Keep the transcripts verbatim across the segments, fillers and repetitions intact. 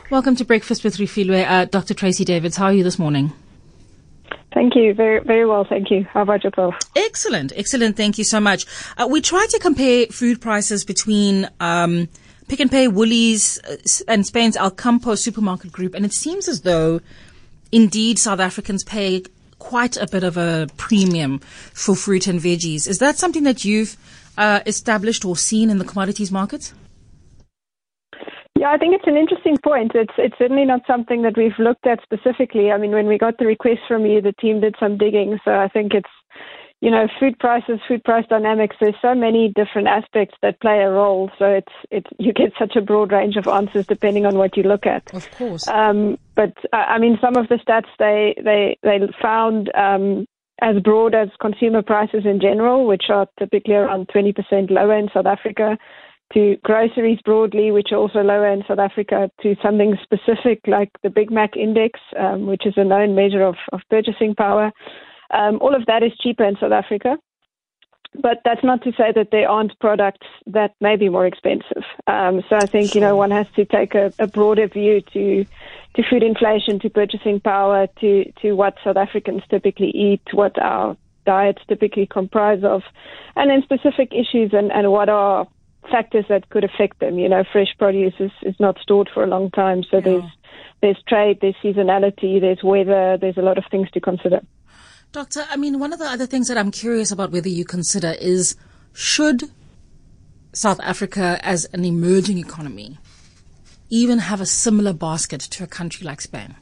Welcome to Breakfast with Refilwe. Uh, Doctor Tracy Davids, how are you this morning? Thank you. Very, very well. Thank you. How about yourself? Excellent. Excellent. Thank you so much. Uh, we try to compare food prices between um, Pick n Pay, Woolies, uh, and Spain's Alcampo supermarket group, and it seems as though, indeed, South Africans pay quite a bit of a premium for fruit and veggies. Is that something that you've uh, established or seen in the commodities markets? Yeah, I think it's an interesting point. It's it's certainly not something that we've looked at specifically. I mean, when we got the request from you, the team did some digging. So I think it's, you know, food prices, food price dynamics. There's so many different aspects that play a role. So it's it's you get such a broad range of answers depending on what you look at. Of course. Um, but I mean, some of the stats they they they found um, as broad as consumer prices in general, which are typically around twenty percent lower in South Africa, to groceries broadly, which are also lower in South Africa, to something specific like the Big Mac Index, um, which is a known measure of, of purchasing power. Um, all of that is cheaper in South Africa. But that's not to say that there aren't products that may be more expensive. Um, so I think, you know, one has to take a, a broader view to to food inflation, to purchasing power, to, to what South Africans typically eat, what our diets typically comprise of, and then specific issues and, and what are factors that could affect them. You know, fresh produce is, is not stored for a long time, so yeah. there's there's trade, there's seasonality, there's weather, there's a lot of things to consider. Doctor, I mean, one of the other things that I'm curious about whether you consider is, should South Africa as an emerging economy even have a similar basket to a country like Spain?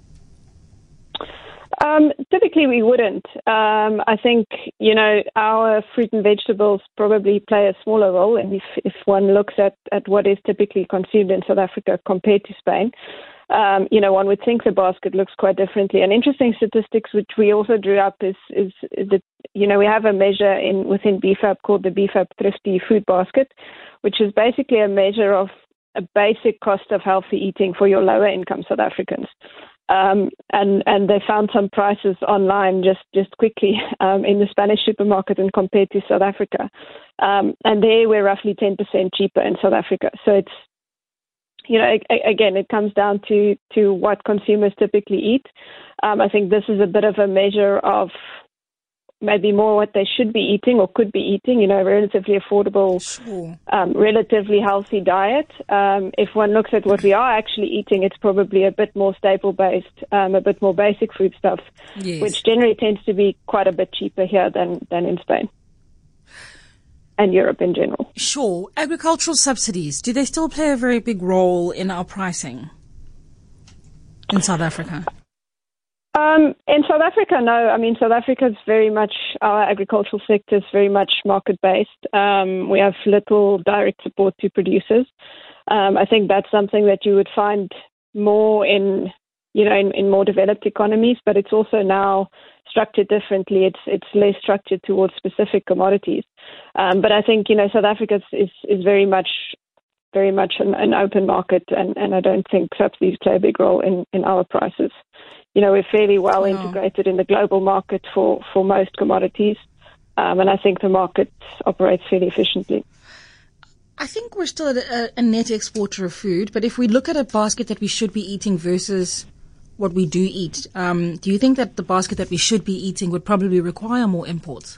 Um, typically we wouldn't. Um, I think, you know, our fruit and vegetables probably play a smaller role. And if, if one looks at, at what is typically consumed in South Africa compared to Spain, um, you know, one would think the basket looks quite differently. And interesting statistics, which we also drew up, is, is, is that, you know, we have a measure in within B F A P called the B F A P Thrifty Food Basket, which is basically a measure of a basic cost of healthy eating for your lower income South Africans. Um, and, and they found some prices online just, just quickly um, in the Spanish supermarket and compared to South Africa. Um, and there we're roughly ten percent cheaper in South Africa. So it's, you know, a, again, it comes down to, to what consumers typically eat. Um, I think this is a bit of a measure of maybe more what they should be eating or could be eating, you know, a relatively affordable, sure. um, relatively healthy diet. Um, if one looks at what we are actually eating, it's probably a bit more staple-based, um, a bit more basic food stuff, yes. which generally tends to be quite a bit cheaper here than, than in Spain and Europe in general. Sure. Agricultural subsidies, do they still play a very big role in our pricing in South Africa? Um, in South Africa, no. I mean, South Africa is very much, our agricultural sector is very much market-based. Um, we have little direct support to producers. Um, I think that's something that you would find more in, you know, in, in more developed economies, but it's also now structured differently. It's it's less structured towards specific commodities. Um, but I think, you know, South Africa is, is very much very much an, an open market, and, and I don't think subsidies play a big role in, in our prices. You know, we're fairly well no. integrated in the global market for, for most commodities, um, and I think the market operates fairly efficiently. I think we're still a, a net exporter of food, but if we look at a basket that we should be eating versus what we do eat, um, do you think that the basket that we should be eating would probably require more imports?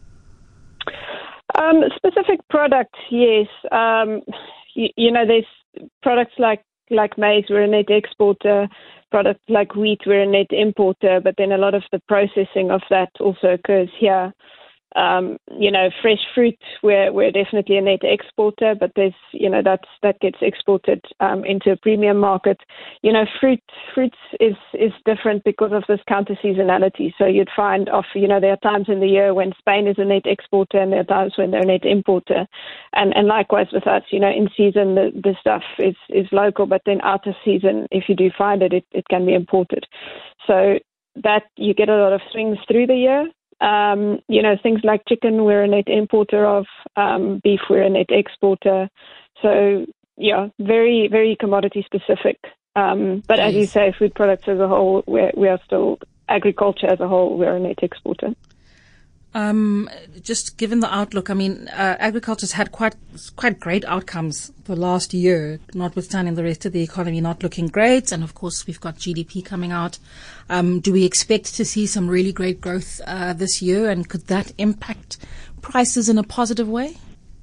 Um, specific products, yes. Um, you, you know, there's products like, like maize, we're a net exporter. Products like wheat, we're a net importer, but then a lot of the processing of that also occurs here. Um, you know, fresh fruit, we're, we're definitely a net exporter, but there's, you know, that's, that gets exported um, into a premium market. You know, fruit, fruits is, is different because of this counter seasonality. So you'd find off, you know, there are times in the year when Spain is a net exporter and there are times when they're a net importer. And, and likewise with us, you know, in season, the, the stuff is, is local, but then out of season, if you do find it, it, it can be imported. So that you get a lot of swings through the year. Um, you know, things like chicken, we're a net importer of, um, beef, we're a net exporter. So, yeah, very, very commodity specific. Um, but yes. as you say, food products as a whole, we're, we are still, agriculture as a whole, we're a net exporter. Um, just given the outlook, I mean, uh, agriculture's had quite quite great outcomes the last year, notwithstanding the rest of the economy not looking great. And of course, we've got G D P coming out. Um, do we expect to see some really great growth uh, this year? And could that impact prices in a positive way?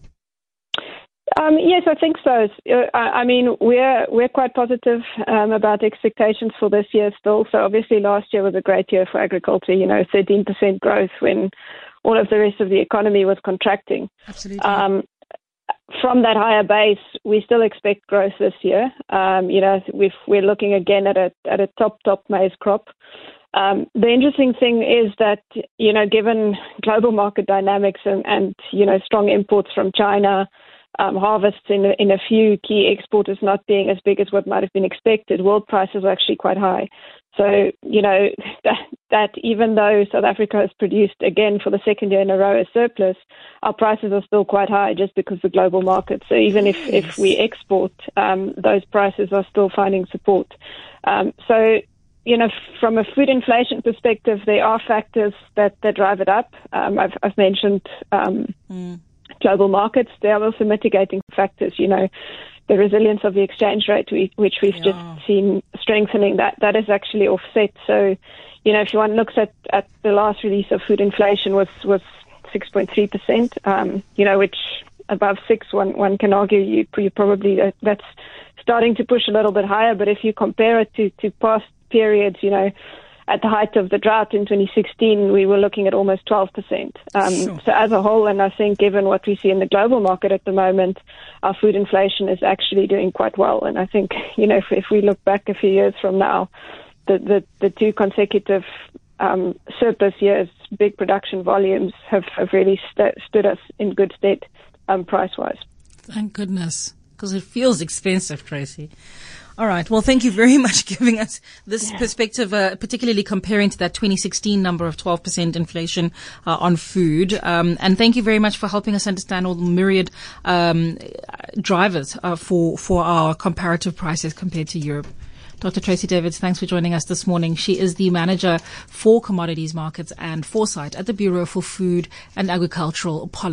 Um, yes, I think so. Uh, I mean, we're we're quite positive um, about expectations for this year still. So obviously last year was a great year for agriculture, you know, thirteen percent growth when all of the rest of the economy was contracting. Absolutely. Um, from that higher base, we still expect growth this year. Um, you know, we've, we're looking again at a, at a top, top maize crop. Um, the interesting thing is that, you know, given global market dynamics and, and you know, strong imports from China, Um, harvests in a, in a few key exporters not being as big as what might have been expected, world prices are actually quite high. So, you know, that, that even though South Africa has produced, again, for the second year in a row, a surplus, our prices are still quite high just because of the global market. So even if, if we export, um, those prices are still finding support. Um, so, you know, from a food inflation perspective, there are factors that, that drive it up. Um, I've, I've mentioned um, mm. global markets. There are also mitigating factors, you know, the resilience of the exchange rate, we, which we've yeah. just seen strengthening, that that is actually offset. So, you know, if one looks at, at the last release of food inflation was, was six point three percent, um, you know, which above six, one, one can argue you, you probably, uh, that's starting to push a little bit higher. But if you compare it to, to past periods, you know, at the height of the drought in twenty sixteen, we were looking at almost twelve percent. Um, sure. So as a whole, and I think given what we see in the global market at the moment, our food inflation is actually doing quite well. And I think, you know, if, if we look back a few years from now, the, the, the two consecutive um, surplus years, big production volumes have, have really st- stood us in good stead um, price-wise. Thank goodness, because it feels expensive, Tracy. All right. Well, thank you very much for giving us this yeah. perspective, uh, particularly comparing to that twenty sixteen number of twelve percent inflation uh, on food. Um, and thank you very much for helping us understand all the myriad um, drivers uh, for for our comparative prices compared to Europe. Doctor Tracy Davids, thanks for joining us this morning. She is the manager for commodities markets and foresight at the Bureau for Food and Agricultural Policy.